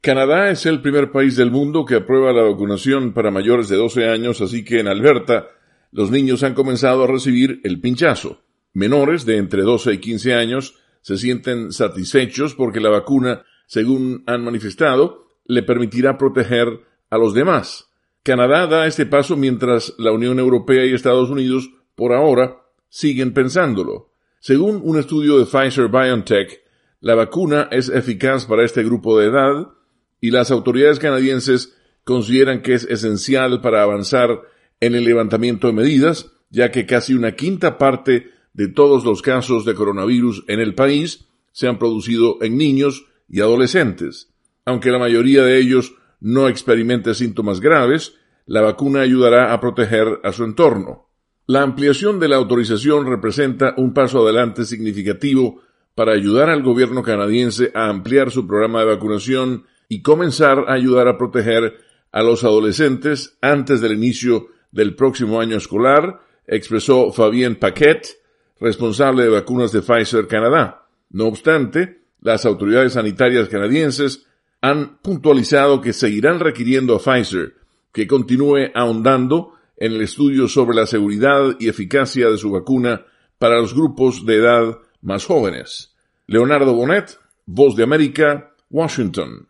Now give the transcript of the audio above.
Canadá es el primer país del mundo que aprueba la vacunación para mayores de 12 años, así que en Alberta los niños han comenzado a recibir el pinchazo. Menores de entre 12 y 15 años se sienten satisfechos porque la vacuna, según han manifestado, le permitirá proteger a los demás. Canadá da este paso mientras la Unión Europea y Estados Unidos, por ahora, siguen pensándolo. Según un estudio de Pfizer-BioNTech, la vacuna es eficaz para este grupo de edad y las autoridades canadienses consideran que es esencial para avanzar en el levantamiento de medidas, ya que casi una quinta parte de todos los casos de coronavirus en el país se han producido en niños y adolescentes. Aunque la mayoría de ellos no experimente síntomas graves, la vacuna ayudará a proteger a su entorno. La ampliación de la autorización representa un paso adelante significativo para ayudar al gobierno canadiense a ampliar su programa de vacunación y comenzar a ayudar a proteger a los adolescentes antes del inicio del próximo año escolar, expresó Fabien Paquet, responsable de vacunas de Pfizer Canadá. No obstante, las autoridades sanitarias canadienses han puntualizado que seguirán requiriendo a Pfizer que continúe ahondando en el estudio sobre la seguridad y eficacia de su vacuna para los grupos de edad más jóvenes. Leonardo Bonet, Voz de América, Washington.